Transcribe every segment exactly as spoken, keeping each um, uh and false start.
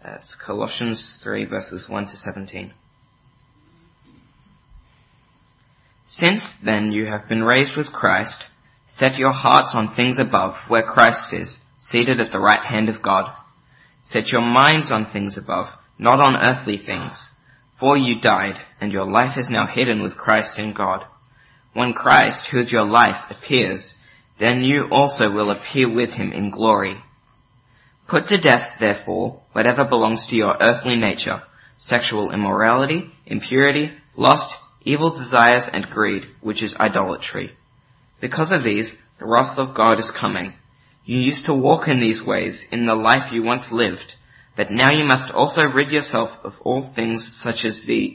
That's Colossians three, verses one to seventeen. Since then you have been raised with Christ, set your hearts on things above, where Christ is, seated at the right hand of God. Set your minds on things above, not on earthly things. For you died, and your life is now hidden with Christ in God. When Christ, who is your life, appears, then you also will appear with him in glory. Put to death, therefore, whatever belongs to your earthly nature, sexual immorality, impurity, lust, evil desires, and greed, which is idolatry. Because of these, the wrath of God is coming. You used to walk in these ways in the life you once lived, but now you must also rid yourself of all things such as these: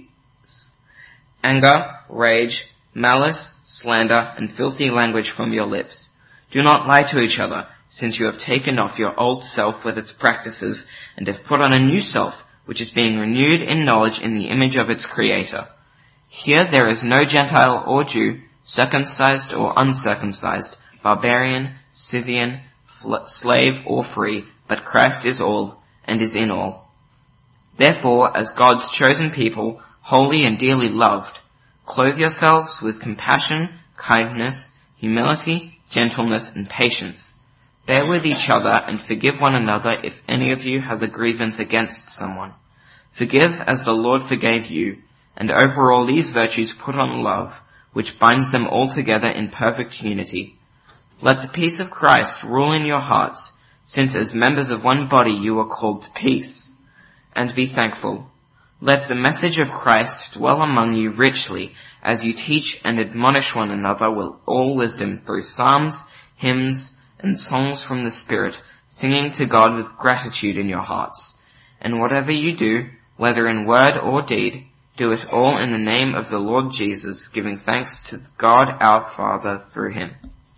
anger, rage, malice, slander, and filthy language from your lips. Do not lie to each other, since you have taken off your old self with its practices, and have put on a new self, which is being renewed in knowledge in the image of its Creator. Here there is no Gentile or Jew, circumcised or uncircumcised, barbarian, Scythian, fl- slave or free, but Christ is all, and is in all. Therefore, as God's chosen people, holy and dearly loved, clothe yourselves with compassion, kindness, humility, gentleness, and patience. Bear with each other and forgive one another if any of you has a grievance against someone. Forgive as the Lord forgave you, and over all these virtues put on love, which binds them all together in perfect unity. Let the peace of Christ rule in your hearts, since as members of one body you are called to peace. And be thankful. Let the message of Christ dwell among you richly, as you teach and admonish one another with all wisdom through psalms, hymns, and songs from the Spirit, singing to God with gratitude in your hearts. And whatever you do, whether in word or deed, do it all in the name of the Lord Jesus, giving thanks to God our Father through him.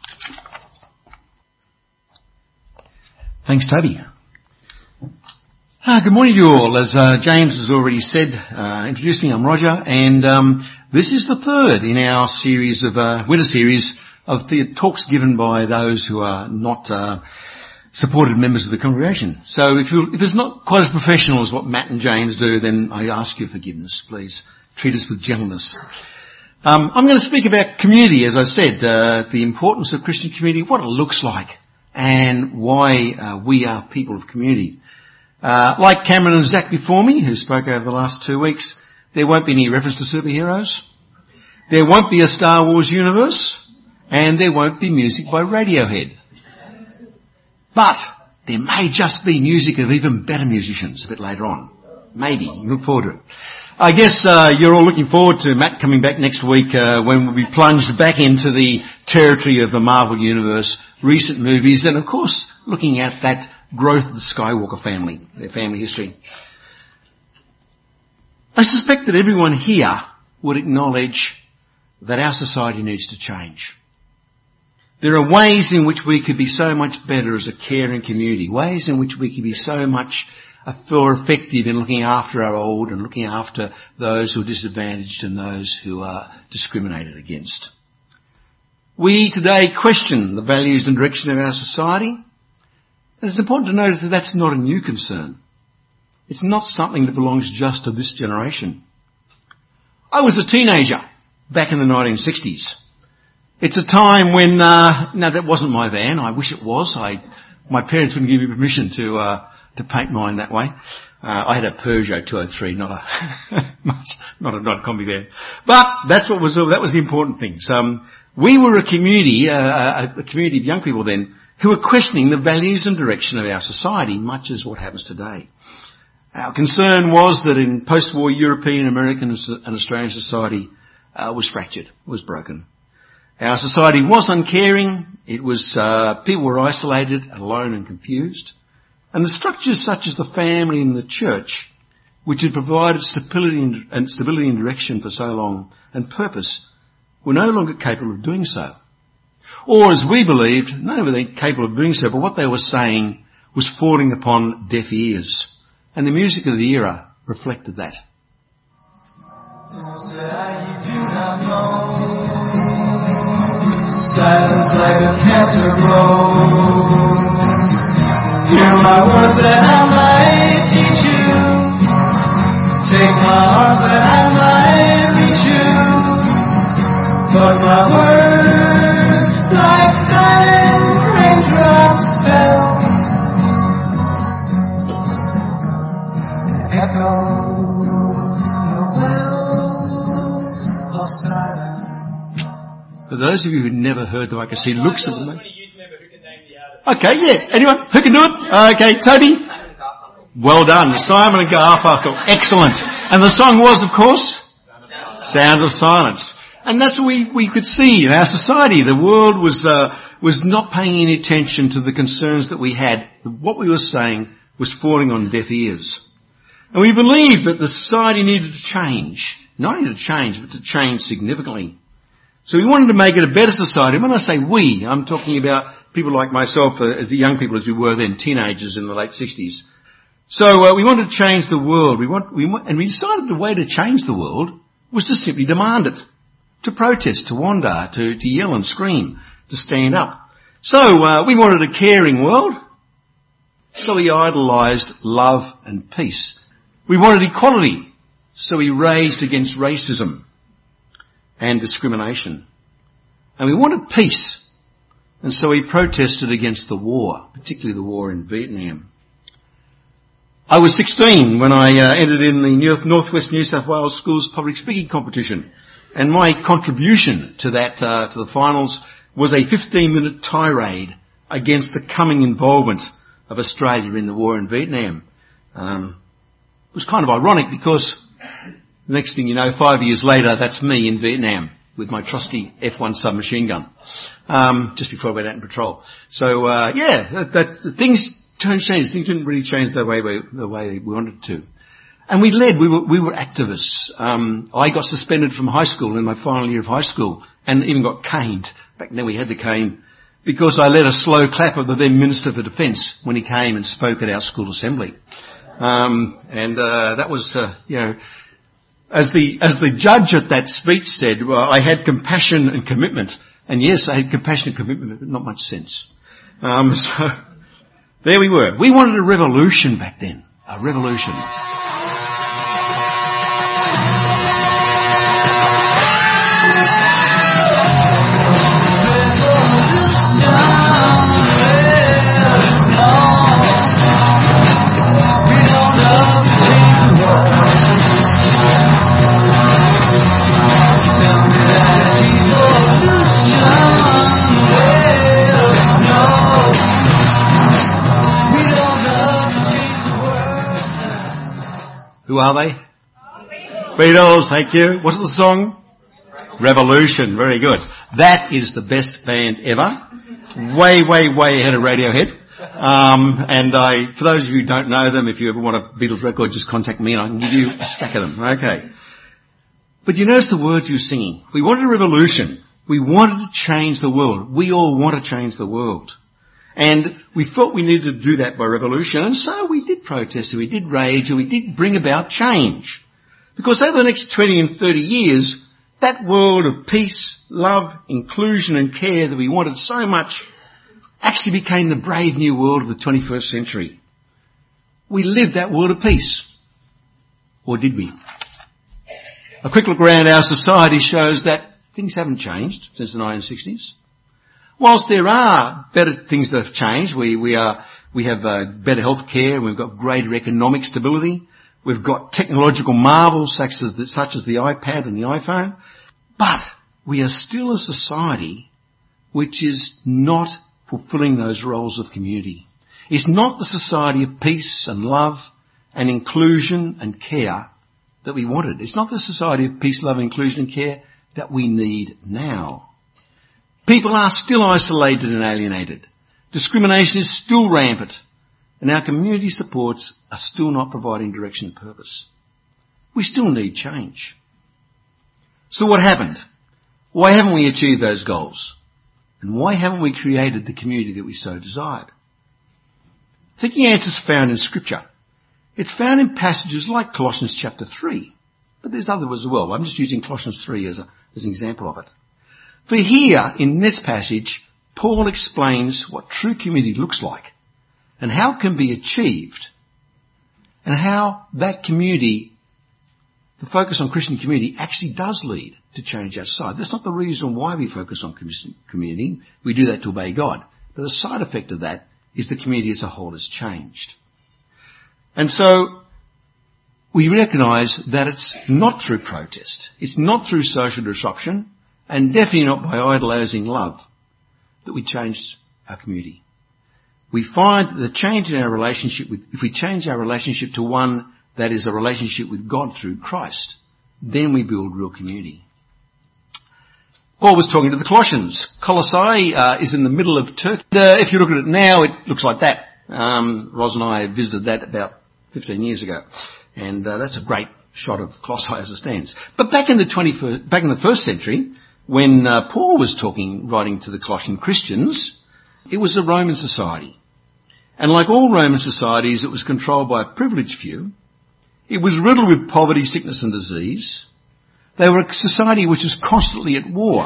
Thanks, Toby. Ah, good morning to you all. As uh, James has already said, uh, introduced me, I'm Roger, and um, this is the third in our series of uh, winter series of the talks given by those who are not uh, supported members of the congregation. So if, you, if it's not quite as professional as what Matt and James do, then I ask your forgiveness. Please treat us with gentleness. Um, I'm going to speak about community, as I said, uh, the importance of Christian community, what it looks like, and why uh, we are people of community. Uh, like Cameron and Zach before me, who spoke over the last two weeks, there won't be any reference to superheroes. There won't be a Star Wars universe. And there won't be music by Radiohead. But there may just be music of even better musicians a bit later on. Maybe. Look forward to it. I guess uh, you're all looking forward to Matt coming back next week uh, when we'll be plunged back into the territory of the Marvel Universe, recent movies, and of course looking at that growth of the Skywalker family, their family history. I suspect that everyone here would acknowledge that our society needs to change. There are ways in which we could be so much better as a caring community, ways in which we could be so much more effective in looking after our old and looking after those who are disadvantaged and those who are discriminated against. We today question the values and direction of our society, and it's important to notice that that's not a new concern. It's not something that belongs just to this generation. I was a teenager back in the nineteen sixties. It's a time when, uh, no, that wasn't my van. I wish it was. I, my parents wouldn't give me permission to, uh, to paint mine that way. Uh, I had a Peugeot two oh three, not a, not a, not a combi van. But that's what was, that was the important thing. So, um, we were a community, uh, a, a community of young people then, who were questioning the values and direction of our society, much as what happens today. Our concern was that in post-war European, American and Australian society, uh, was fractured, was broken. Our society was uncaring. It was, uh, people were isolated, alone and confused. And the structures such as the family and the church, which had provided stability and, and stability and direction for so long and purpose, were no longer capable of doing so. Or as we believed, not only were they capable of doing so, but what they were saying was falling upon deaf ears. And the music of the era reflected that. Silence like a cancer grows. Hear my words that I might teach you. echo in the wells of silence. For those of you who've never heard them, I can see looks at them. Okay, yeah. Anyone who can do it? Okay, Toby. Well done, Simon and Garfunkel. Excellent. And the song was, of course, Sounds of Silence. And that's what we, we could see in our society. The world was uh, was not paying any attention to the concerns that we had. What we were saying was falling on deaf ears. And we believed that the society needed to change. Not only to change, but to change significantly. So we wanted to make it a better society. And when I say we, I'm talking about people like myself, uh, as the young people as we were then, teenagers in the late sixties. So uh, we wanted to change the world. We want, we want, and we decided the way to change the world was to simply demand it. To protest, to wander, to, to yell and scream, to stand up. So uh, we wanted a caring world. So we idolised love and peace. We wanted equality. So we raged against racism and discrimination. And we wanted peace. And so we protested against the war, particularly the war in Vietnam. I was sixteen when I uh, entered in the North West New South Wales Schools public speaking competition. And my contribution to that, uh, to the finals was a fifteen minute tirade against the coming involvement of Australia in the war in Vietnam. Um, it was kind of ironic because the next thing you know, five years later, that's me in Vietnam with my trusty F one submachine gun, um, just before I went out on patrol. So, uh, yeah, that, that, things changed. Things didn't really change the way we, the way we wanted to. And we led, we were, we were activists. Um, I got suspended from high school in my final year of high school and even got caned. Back then we had the cane because I led a slow clap of the then Minister for Defence when he came and spoke at our school assembly. Um, and, uh, that was, uh, you know, as the, as the judge at that speech said, well, I had compassion and commitment. And yes, I had compassion and commitment, but not much sense. Um, so there we were. We wanted a revolution back then. A revolution. Who are they? Beatles, thank you. What's the song? Revolution, very good. That is the best band ever. Way, way, way ahead of Radiohead. Um, and I, for those of you who don't know them, if you ever want a Beatles record, just contact me and I can give you a stack of them. Okay. But you notice the words you're singing. We wanted a revolution. We wanted to change the world. We all want to change the world. And we thought we needed to do that by revolution, and so we did protest, and we did rage, and we did bring about change. Because over the next twenty and thirty years, that world of peace, love, inclusion and care that we wanted so much actually became the brave new world of the twenty-first century. We lived that world of peace. Or did we? A quick look around our society shows that things haven't changed since the nineteen sixties. Whilst there are better things that have changed, we, we are, we have uh, better health care, we've got greater economic stability, we've got technological marvels such as, the, such as the iPad and the iPhone, but we are still a society which is not fulfilling those roles of community. It's not the society of peace and love and inclusion and care that we wanted. It's not the society of peace, love, inclusion and care that we need now. People are still isolated and alienated. Discrimination is still rampant. And our community supports are still not providing direction and purpose. We still need change. So what happened? Why haven't we achieved those goals? And why haven't we created the community that we so desired? I think the answer is found in Scripture. It's found in passages like Colossians chapter three. But there's others as well. I'm just using Colossians three as, a, as an example of it. For here, in this passage, Paul explains what true community looks like and how it can be achieved and how that community, the focus on Christian community, actually does lead to change outside. That's not the reason why we focus on Christian community. We do that to obey God. But the side effect of that is the community as a whole has changed. And so we recognise that it's not through protest, it's not through social disruption, and definitely not by idolising love that we change our community. We find the change in our relationship with, if we change our relationship to one that is a relationship with God through Christ, then we build real community. Paul was talking to the Colossians. Colossae uh, is in the middle of Turkey. Uh, if you look at it now, it looks like that. Um, Ros and I visited that about fifteen years ago, and uh, that's a great shot of Colossae as it stands. But back in the twenty-first, back in the first century, when uh, Paul was talking, writing to the Colossian Christians, it was a Roman society. And like all Roman societies, it was controlled by a privileged few. It was riddled with poverty, sickness and disease. They were a society which was constantly at war.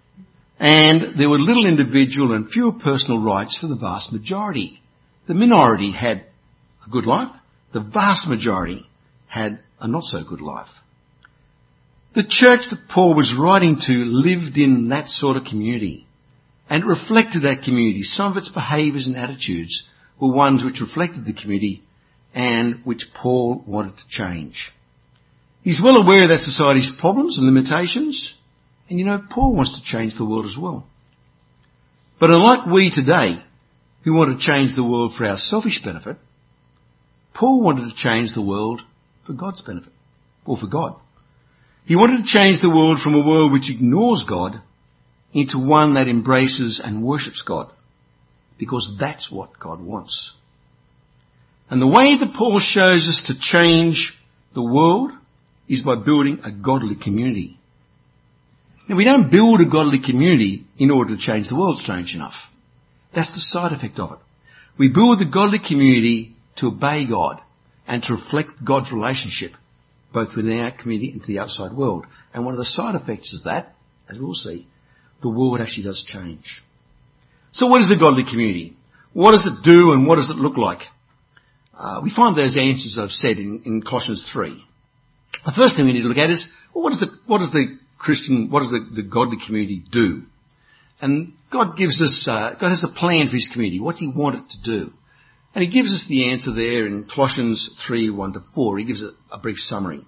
And there were little individual and fewer personal rights for the vast majority. The minority had a good life. The vast majority had a not so good life. The church that Paul was writing to lived in that sort of community and reflected that community. Some of its behaviours and attitudes were ones which reflected the community and which Paul wanted to change. He's well aware of that society's problems and limitations, and you know, Paul wants to change the world as well. But unlike we today, who want to change the world for our selfish benefit, Paul wanted to change the world for God's benefit, or for God. He wanted to change the world from a world which ignores God into one that embraces and worships God, because that's what God wants. And the way that Paul shows us to change the world is by building a godly community. Now, we don't build a godly community in order to change the world, strange enough. That's the side effect of it. We build the godly community to obey God and to reflect God's relationship both within our community and to the outside world. And one of the side effects is that, as we'll see, the world actually does change. So what is a godly community? What does it do and what does it look like? Uh, we find those answers I've said in, in Colossians three. The first thing we need to look at is, well, what does the, what does the Christian, what does the, the godly community do? And God gives us, uh, God has a plan for his community. What's he want it to do? And he gives us the answer there in Colossians three, one to four. He gives a, a brief summary.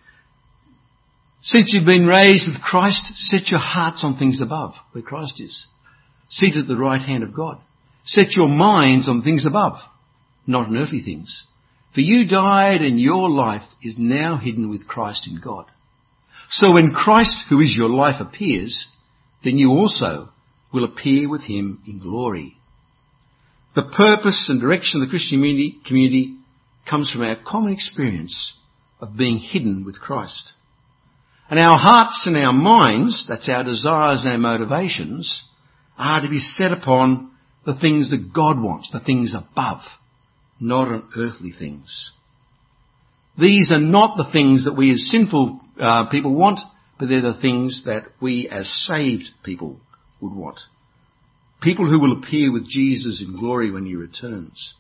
Since you've been raised with Christ, set your hearts on things above, where Christ is, seated at the right hand of God. Set your minds on things above, not on earthly things. For you died and your life is now hidden with Christ in God. So when Christ, who is your life, appears, then you also will appear with him in glory. The purpose and direction of the Christian community, community comes from our common experience of being hidden with Christ. And our hearts and our minds, that's our desires and our motivations, are to be set upon the things that God wants, the things above, not on earthly things. These are not the things that we as sinful uh, people want, but they're the things that we as saved people would want. People who will appear with Jesus in glory when he returns.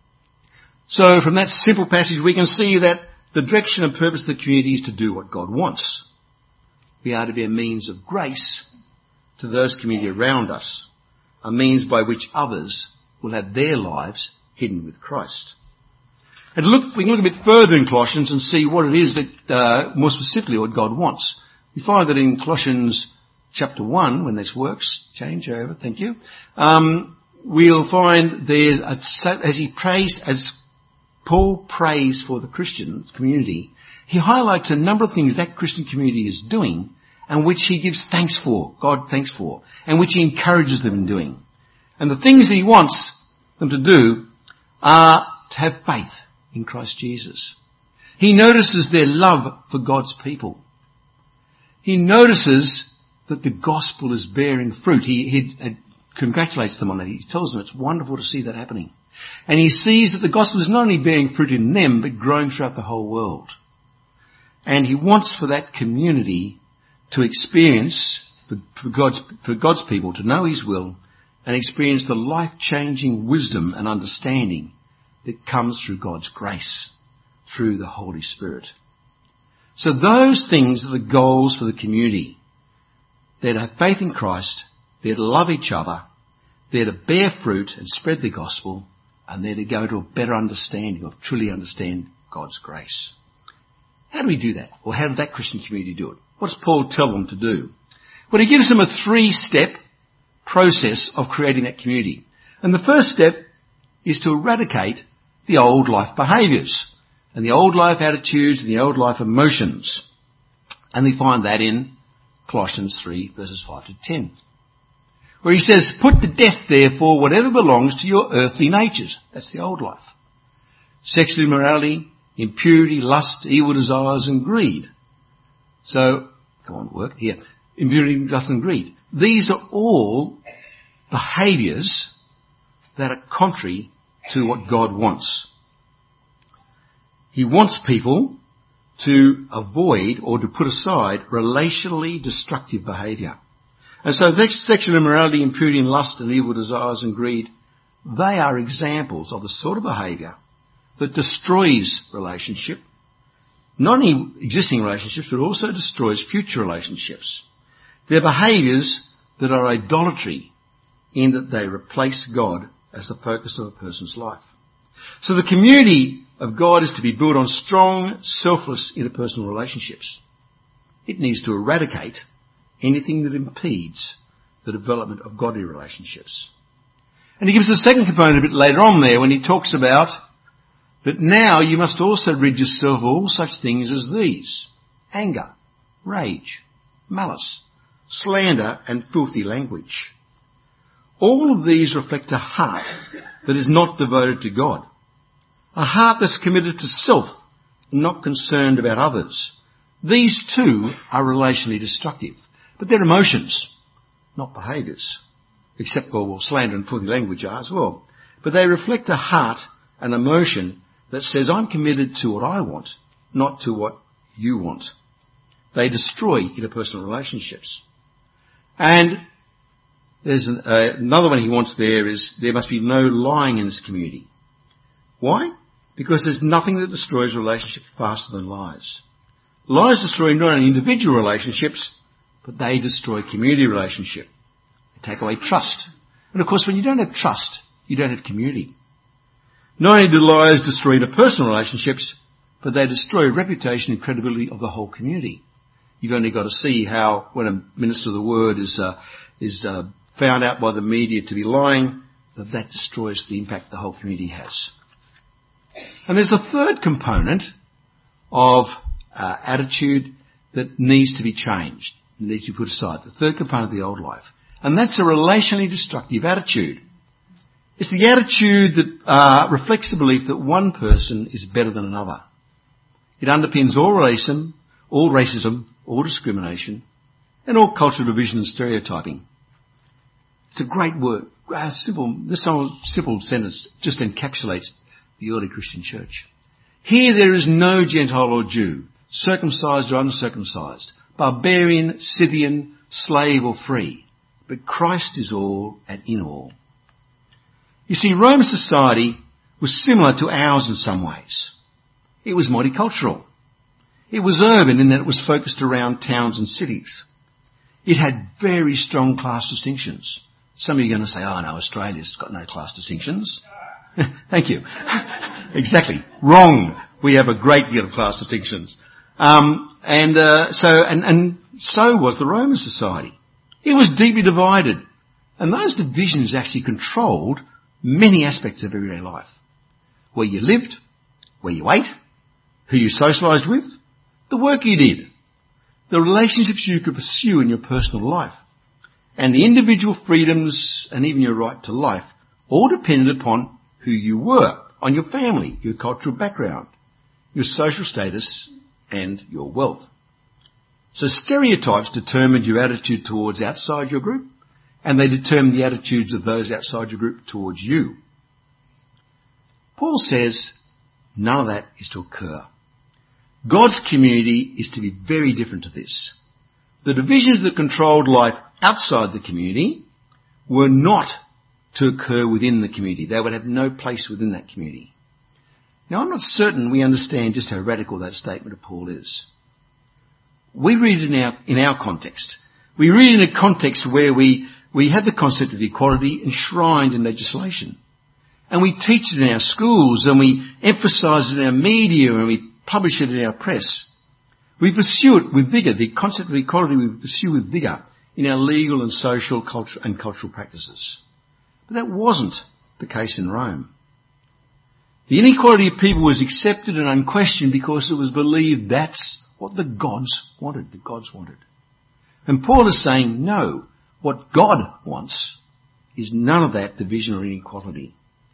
So from that simple passage we can see that the direction and purpose of the community is to do what God wants. We are to be a means of grace to those community around us, a means by which others will have their lives hidden with Christ. And look, we can look a bit further in Colossians and see what it is that, uh, more specifically, what God wants. We find that in Colossians chapter one, when this works, change over, thank you, um, we'll find there's, a, as he prays, as Paul prays for the Christian community, he highlights a number of things that Christian community is doing and which he gives thanks for, God thanks for, and which he encourages them in doing. And the things that he wants them to do are to have faith in Christ Jesus. He notices their love for God's people. He notices that the gospel is bearing fruit. He, he congratulates them on that. He tells them it's wonderful to see that happening. And he sees that the gospel is not only bearing fruit in them, but growing throughout the whole world. And he wants for that community to experience, for, for, God's, for God's people to know his will and experience the life-changing wisdom and understanding that comes through God's grace, through the Holy Spirit. So those things are the goals for the community. They're to have faith in Christ, they're to love each other, they're to bear fruit and spread the gospel, and they're to go to a better understanding, of truly understand God's grace. How do we do that? Or how did that Christian community do it? What does Paul tell them to do? Well, he gives them a three-step process of creating that community. And the first step is to eradicate the old life behaviours and the old life attitudes and the old life emotions. And we find that in Colossians three, verses five to ten, where he says, put to death, therefore, whatever belongs to your earthly natures. That's the old life. Sexual immorality, impurity, lust, evil desires and greed. So, come on, work here. Impurity, lust and greed. These are all behaviours that are contrary to what God wants. He wants people to avoid or to put aside relationally destructive behaviour. And so sexual immorality, impurity and lust and evil desires and greed, they are examples of the sort of behaviour that destroys relationship, not only existing relationships, but also destroys future relationships. They're behaviours that are idolatry in that they replace God as the focus of a person's life. So the community of God is to be built on strong, selfless interpersonal relationships. It needs to eradicate anything that impedes the development of godly relationships. And he gives a second component a bit later on there when he talks about that now you must also rid yourself of all such things as these: anger, rage, malice, slander and filthy language. All of these reflect a heart that is not devoted to God, a heart that's committed to self and not concerned about others. These too are relationally destructive, but they're emotions, not behaviours, except, well, slander and filthy language are as well. But they reflect a heart, an emotion that says, I'm committed to what I want, not to what you want. They destroy interpersonal relationships. And there's an, uh, another one he wants there is there must be no lying in this community. Why? Because there's nothing that destroys relationships faster than lies. Lies destroy not only individual relationships, but they destroy community relationship. They take away trust. And of course, when you don't have trust, you don't have community. Not only do lies destroy interpersonal relationships, but they destroy reputation and credibility of the whole community. You've only got to see how when a minister of the word is uh, is uh, found out by the media to be lying, that that destroys the impact the whole community has. And there's a third component of uh, attitude that needs to be changed, needs to be put aside. The third component of the old life. And that's a relationally destructive attitude. It's the attitude that uh, reflects the belief that one person is better than another. It underpins all racism, all racism, all discrimination, and all cultural division and stereotyping. It's a great word. Uh, simple, this simple sentence just encapsulates the early Christian church. Here there is no Gentile or Jew, circumcised or uncircumcised, barbarian, Scythian, slave or free, but Christ is all and in all. You see, Roman society was similar to ours in some ways. It was multicultural. It was urban in that it was focused around towns and cities. It had very strong class distinctions. Some of you are going to say, oh no, Australia's got no class distinctions. Thank you. Exactly. Wrong. We have a great deal of class distinctions. Um, and, uh, so, and, and so was the Roman society. It was deeply divided. And those divisions actually controlled many aspects of everyday life. Where you lived, where you ate, who you socialised with, the work you did, the relationships you could pursue in your personal life, and the individual freedoms and even your right to life all depended upon who you were, on your family, your cultural background, your social status and your wealth. So stereotypes determined your attitude towards outside your group, and they determine the attitudes of those outside your group towards you. Paul says none of that is to occur. God's community is to be very different to this. The divisions that controlled life outside the community were not to occur within the community. They would have no place within that community. Now, I'm not certain we understand just how radical that statement of Paul is. We read it in our, in our context. We read it in a context where we, we have the concept of equality enshrined in legislation. And we teach it in our schools, and we emphasise it in our media, and we publish it in our press. We pursue it with vigour. The concept of equality we pursue with vigour in our legal and social culture and cultural practices. But that wasn't the case in Rome. The inequality of people was accepted and unquestioned because it was believed that's what the gods wanted, the gods wanted. And Paul is saying, no, what God wants is none of that division or inequality.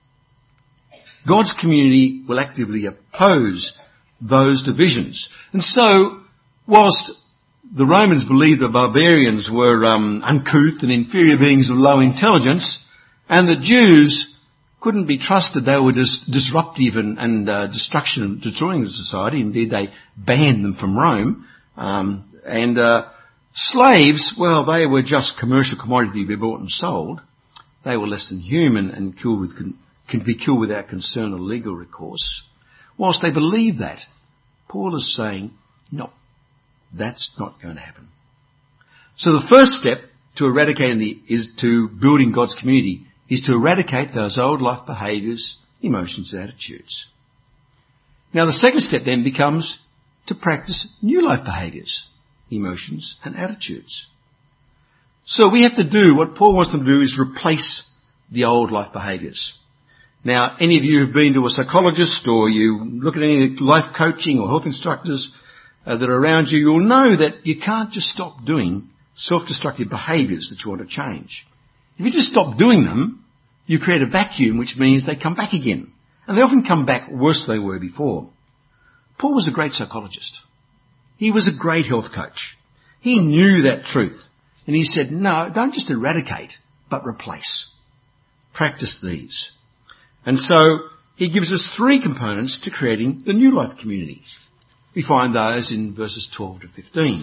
God's community will actively oppose those divisions. And so, whilst the Romans believed the barbarians were um, uncouth and inferior beings of low intelligence, and the Jews couldn't be trusted, they were dis- disruptive and, and uh, destruction and destroying the society. Indeed, they banned them from Rome. Um, and uh, slaves, well, they were just commercial commodity to be bought and sold. They were less than human and killed with con- can be killed without concern or legal recourse. Whilst they believe that, Paul is saying, no, that's not going to happen. So the first step to eradicating the, is to building God's community is to eradicate those old life behaviours, emotions and attitudes. Now the second step then becomes to practice new life behaviours, emotions and attitudes. So we have to do, what Paul wants them to do is replace the old life behaviours. Now, any of you who've been to a psychologist or you look at any life coaching or health instructors uh, that are around you, you'll know that you can't just stop doing self-destructive behaviours that you want to change. If you just stop doing them, you create a vacuum, which means they come back again. And they often come back worse than they were before. Paul was a great psychologist. He was a great health coach. He knew that truth. And he said, no, don't just eradicate, but replace. Practice these. And so he gives us three components to creating the new life community. We find those in verses twelve to fifteen.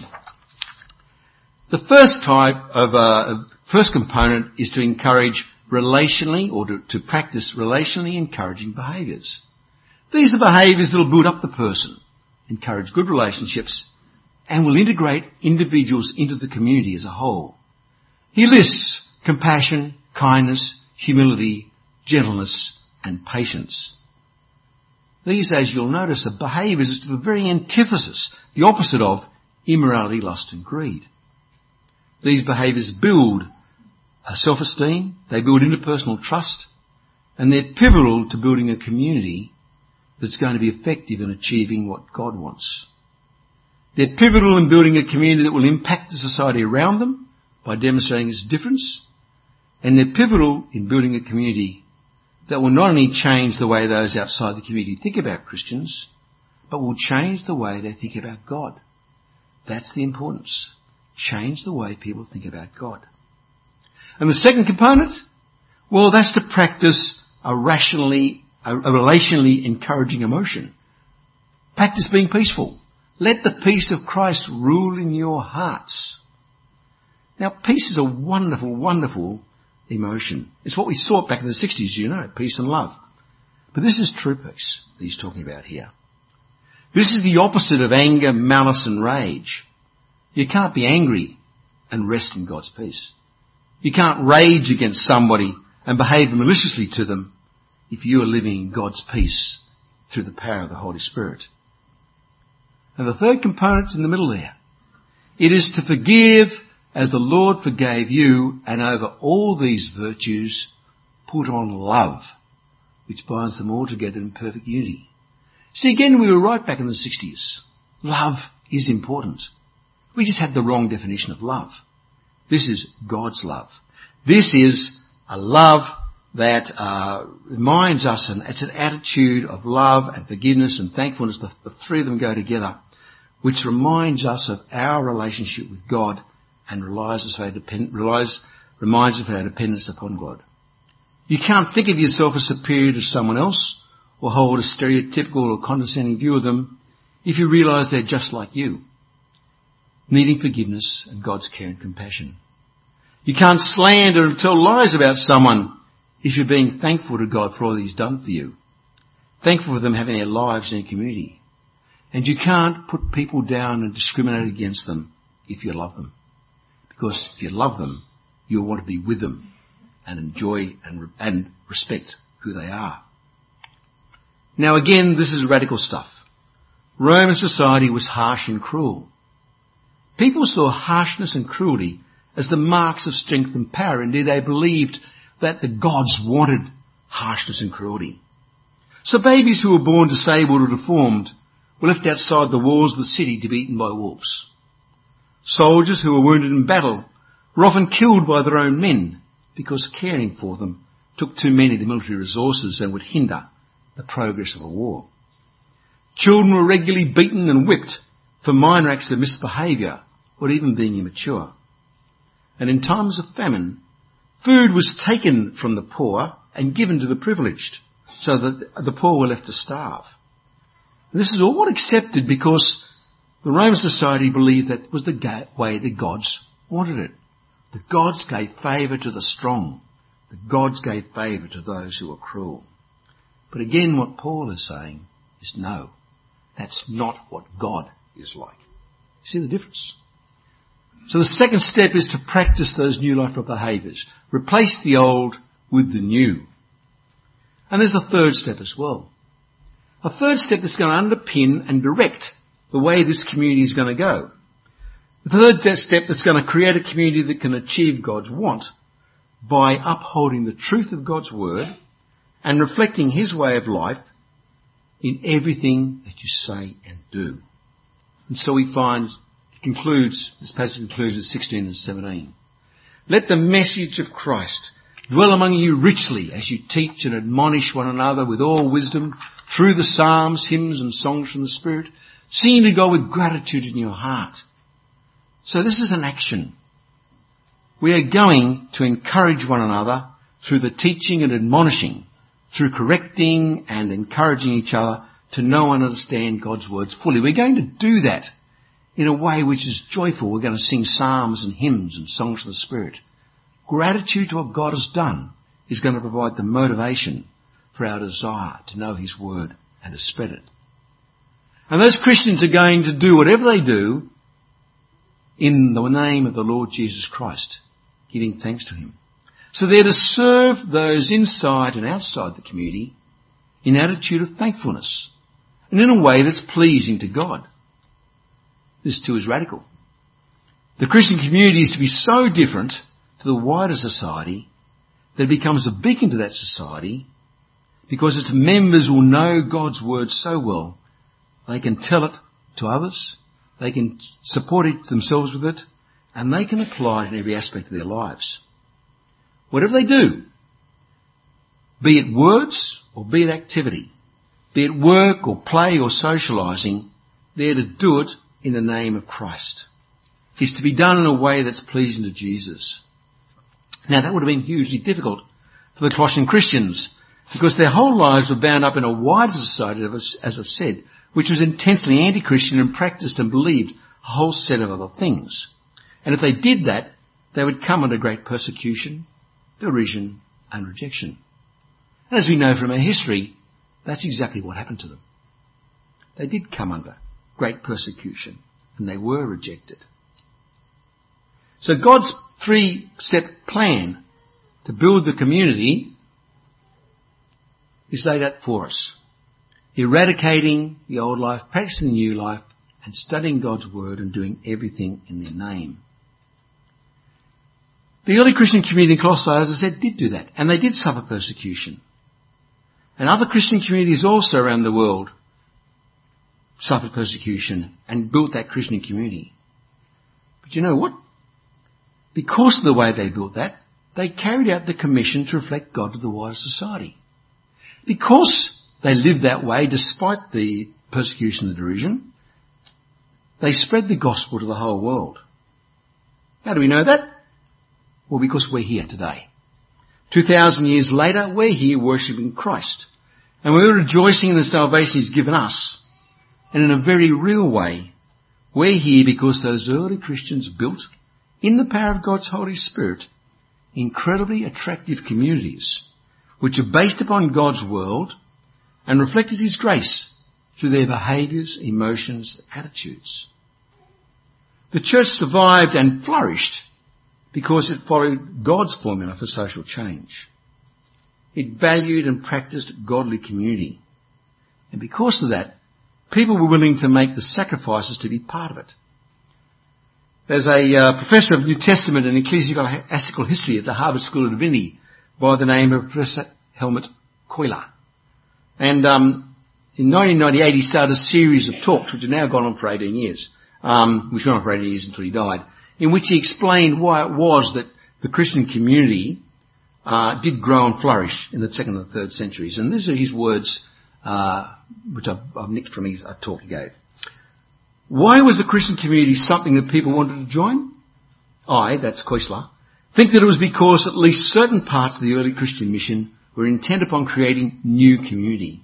The first type of, uh, first component is to encourage relationally or to, to practice relationally encouraging behaviours. These are behaviours that will build up the person, encourage good relationships, and will integrate individuals into the community as a whole. He lists compassion, kindness, humility, gentleness, and patience. These, as you'll notice, are behaviours to the very antithesis, the opposite of immorality, lust, and greed. These behaviours build a self-esteem, they build interpersonal trust, and they're pivotal to building a community that's going to be effective in achieving what God wants. They're pivotal in building a community that will impact the society around them by demonstrating its difference, and they're pivotal in building a community that will not only change the way those outside the community think about Christians, but will change the way they think about God. That's the importance. Change the way people think about God. And the second component, well, that's to practice a rationally, a, a relationally encouraging emotion. Practice being peaceful. Let the peace of Christ rule in your hearts. Now, peace is a wonderful, wonderful emotion. It's what we saw back in the sixties, you know, peace and love. But this is true peace that he's talking about here. This is the opposite of anger, malice and rage. You can't be angry and rest in God's peace. You can't rage against somebody and behave maliciously to them if you are living in God's peace through the power of the Holy Spirit. And the third component's in the middle there. It is to forgive as the Lord forgave you, and over all these virtues put on love, which binds them all together in perfect unity. See, again, we were right back in the sixties. Love is important. We just had the wrong definition of love. This is God's love. This is a love that uh, reminds us, and it's an attitude of love and forgiveness and thankfulness. The, the three of them go together, which reminds us of our relationship with God and relies us our depend, relies, reminds us of our dependence upon God. You can't think of yourself as superior to someone else or hold a stereotypical or condescending view of them if you realise they're just like you, needing forgiveness and God's care and compassion. You can't slander and tell lies about someone if you're being thankful to God for all that He's done for you, thankful for them having their lives in a community. And you can't put people down and discriminate against them if you love them. Because if you love them, you'll want to be with them and enjoy and, and respect who they are. Now again, this is radical stuff. Roman society was harsh and cruel. People saw harshness and cruelty as the marks of strength and power. Indeed, they believed that the gods wanted harshness and cruelty. So babies who were born disabled or deformed were left outside the walls of the city to be eaten by wolves. Soldiers who were wounded in battle were often killed by their own men because caring for them took too many of the military resources and would hinder the progress of a war. Children were regularly beaten and whipped for minor acts of misbehaviour or even being immature. And in times of famine, food was taken from the poor and given to the privileged, so that the poor were left to starve. And this is all accepted because the Roman society believed that was the way the gods wanted it. The gods gave favour to the strong. The gods gave favour to those who were cruel. But again, what Paul is saying is no, that's not what God is like. See the difference? So the second step is to practice those new life of behaviours. Replace the old with the new. And there's a third step as well. A third step that's going to underpin and direct the way this community is going to go. The third step that's going to create a community that can achieve God's want by upholding the truth of God's word and reflecting his way of life in everything that you say and do. And so we find, it concludes, this passage concludes at sixteen and seventeen. Let the message of Christ dwell among you richly as you teach and admonish one another with all wisdom through the psalms, hymns and songs from the Spirit, singing to God with gratitude in your heart. So this is an action. We are going to encourage one another through the teaching and admonishing, through correcting and encouraging each other to know and understand God's words fully. We're going to do that in a way which is joyful. We're going to sing psalms and hymns and songs of the Spirit. Gratitude to what God has done is going to provide the motivation for our desire to know his word and to spread it. And those Christians are going to do whatever they do in the name of the Lord Jesus Christ, giving thanks to him. So they're to serve those inside and outside the community in an attitude of thankfulness and in a way that's pleasing to God. This too is radical. The Christian community is to be so different to the wider society that it becomes a beacon to that society because its members will know God's word so well they can tell it to others, they can support it themselves with it, and they can apply it in every aspect of their lives. Whatever they do, be it words or be it activity, be it work or play or socialising, they're to do it in the name of Christ. It's to be done in a way that's pleasing to Jesus. Now that would have been hugely difficult for the Colossian Christians because their whole lives were bound up in a wider society, as I've said, which was intensely anti-Christian and practiced and believed a whole set of other things. And if they did that, they would come under great persecution, derision and rejection. And as we know from our history, that's exactly what happened to them. They did come under great persecution and they were rejected. So God's three-step plan to build the community is laid out for us. Eradicating the old life, practicing the new life, and studying God's word and doing everything in their name. The early Christian community in Colossae, as I said, did do that, and they did suffer persecution. And other Christian communities also around the world suffered persecution and built that Christian community. But you know what? Because of the way they built that, they carried out the commission to reflect God to the wider society. Because they lived that way despite the persecution and the derision, they spread the gospel to the whole world. How do we know that? Well, because we're here today. Two thousand years later, we're here worshipping Christ. And we're rejoicing in the salvation he's given us. And in a very real way, we're here because those early Christians built, in the power of God's Holy Spirit, incredibly attractive communities, which are based upon God's world and reflected his grace through their behaviours, emotions, attitudes. The church survived and flourished because it followed God's formula for social change. It valued and practiced godly community. And because of that, people were willing to make the sacrifices to be part of it. There's a uh, professor of New Testament and ecclesiastical history at the Harvard School of Divinity by the name of Professor Helmut Keuler. And um, in nineteen ninety-eight he started a series of talks which have now gone on for eighteen years, um, which went on for eighteen years until he died, in which he explained why it was that the Christian community uh, did grow and flourish in the second and third centuries. And these are his words, uh, which I've, I've nicked from his uh, talk he gave. Why was the Christian community something that people wanted to join? I, that's Keuler, think that it was because at least certain parts of the early Christian mission were intent upon creating new community.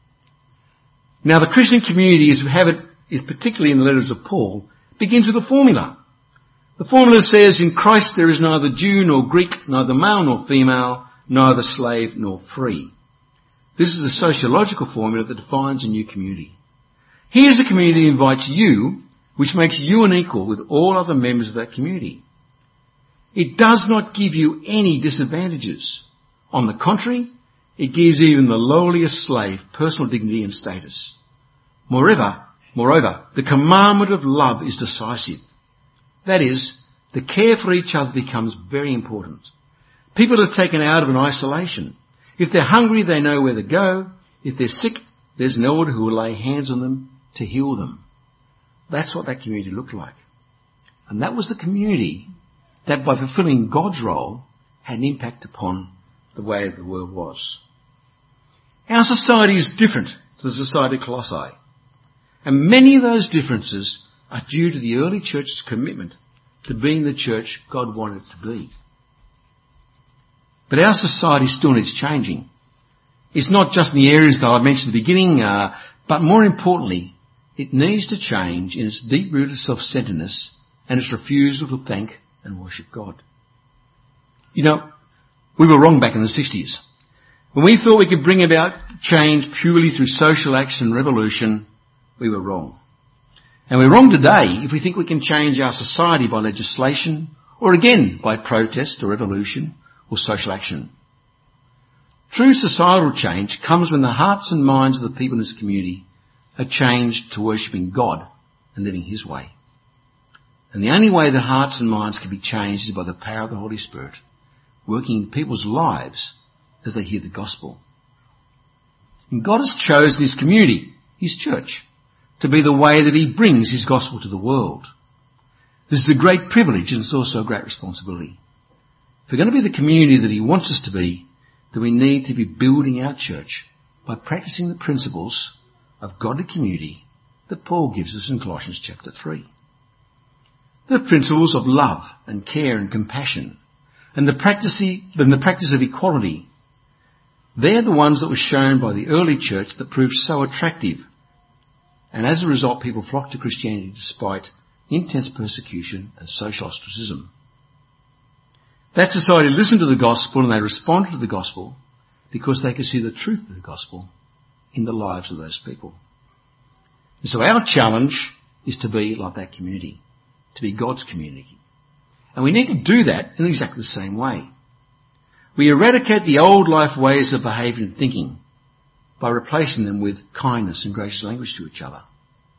Now the Christian community, as we have it, is particularly in the letters of Paul, begins with a formula. The formula says, in Christ there is neither Jew nor Greek, neither male nor female, neither slave nor free. This is the sociological formula that defines a new community. Here's a community that invites you, which makes you an equal with all other members of that community. It does not give you any disadvantages. On the contrary, it gives even the lowliest slave personal dignity and status. Moreover, moreover, the commandment of love is decisive. That is, the care for each other becomes very important. People are taken out of an isolation. If they're hungry, they know where to go. If they're sick, there's an elder who will lay hands on them to heal them. That's what that community looked like. And that was the community that, by fulfilling God's role, had an impact upon the way the world was. Our society is different to the society of Colossae. And many of those differences are due to the early church's commitment to being the church God wanted it to be. But our society still needs changing. It's not just in the areas that I mentioned at the beginning, uh, but more importantly, it needs to change in its deep-rooted self-centeredness and its refusal to thank and worship God. You know, we were wrong back in the sixties. When we thought we could bring about change purely through social action and revolution, we were wrong. And we're wrong today if we think we can change our society by legislation or again by protest or revolution or social action. True societal change comes when the hearts and minds of the people in this community are changed to worshipping God and living His way. And the only way that hearts and minds can be changed is by the power of the Holy Spirit, working in people's lives as they hear the gospel. And God has chosen His community, His church, to be the way that He brings His gospel to the world. This is a great privilege and it's also a great responsibility. If we're going to be the community that He wants us to be, then we need to be building our church by practicing the principles of godly community that Paul gives us in Colossians chapter three. The principles of love and care and compassion and the practice, and the practice of equality. They're the ones that were shown by the early church that proved so attractive. And as a result, people flocked to Christianity despite intense persecution and social ostracism. That society listened to the gospel and they responded to the gospel because they could see the truth of the gospel in the lives of those people. And so our challenge is to be like that community, to be God's community. And we need to do that in exactly the same way. We eradicate the old life ways of behaviour and thinking by replacing them with kindness and gracious language to each other.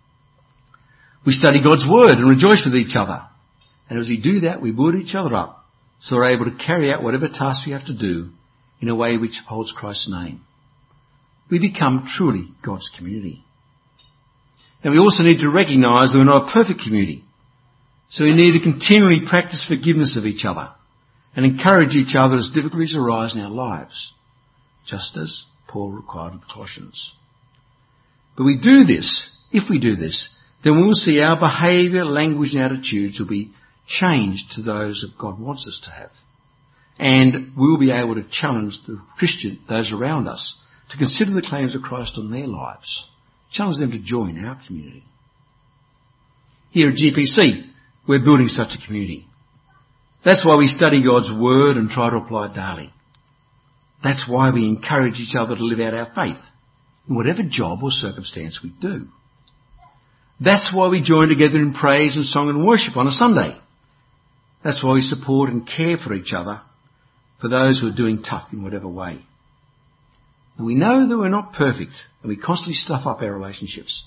We study God's word and rejoice with each other. And as we do that, we build each other up so we're able to carry out whatever task we have to do in a way which upholds Christ's name. We become truly God's community. And we also need to recognise that we're not a perfect community. So we need to continually practice forgiveness of each other and encourage each other as difficulties arise in our lives, just as Paul required of the Colossians. But we do this, if we do this, then we will see our behaviour, language and attitudes will be changed to those that God wants us to have. And we will be able to challenge the Christian, those around us, to consider the claims of Christ on their lives. Challenge them to join our community. Here at G P C, we're building such a community. That's why we study God's word and try to apply it daily. That's why we encourage each other to live out our faith in whatever job or circumstance we do. That's why we join together in praise and song and worship on a Sunday. That's why we support and care for each other, for those who are doing tough in whatever way. And we know that we're not perfect and we constantly stuff up our relationships.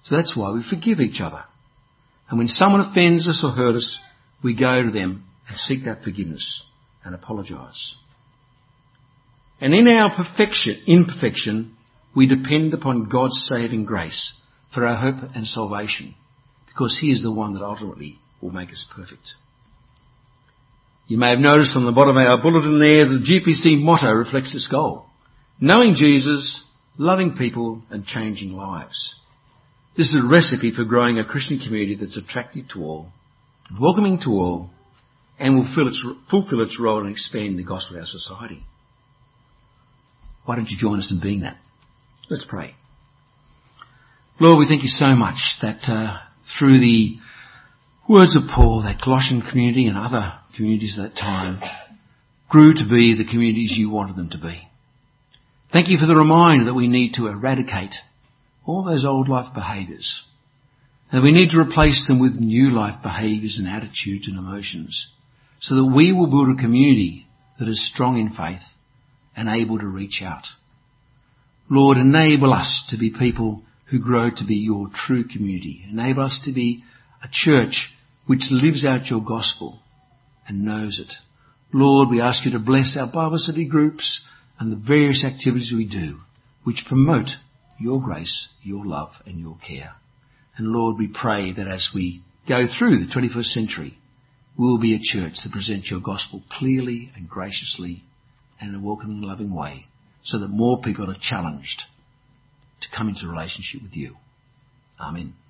So that's why we forgive each other. And when someone offends us or hurt us, we go to them and seek that forgiveness and apologise. And in our perfection, imperfection, we depend upon God's saving grace for our hope and salvation, because he is the one that ultimately will make us perfect. You may have noticed on the bottom of our bulletin there that the G P C motto reflects this goal: knowing Jesus, loving people and changing lives. This is a recipe for growing a Christian community that's attractive to all, welcoming to all, and will fill its, fulfill its role and expand the gospel of our society. Why don't you join us in being that? Let's pray. Lord, we thank you so much that uh, through the words of Paul, that Colossian community and other communities at that time grew to be the communities you wanted them to be. Thank you for the reminder that we need to eradicate all those old life behaviours, and we need to replace them with new life behaviours and attitudes and emotions, so that we will build a community that is strong in faith and able to reach out. Lord, enable us to be people who grow to be your true community. Enable us to be a church which lives out your gospel and knows it. Lord, we ask you to bless our Bible study groups and the various activities we do which promote your grace, your love and your care. And Lord, we pray that as we go through the twenty-first century, we'll be a church that presents your gospel clearly and graciously and in a welcoming, loving way, so that more people are challenged to come into relationship with you. Amen.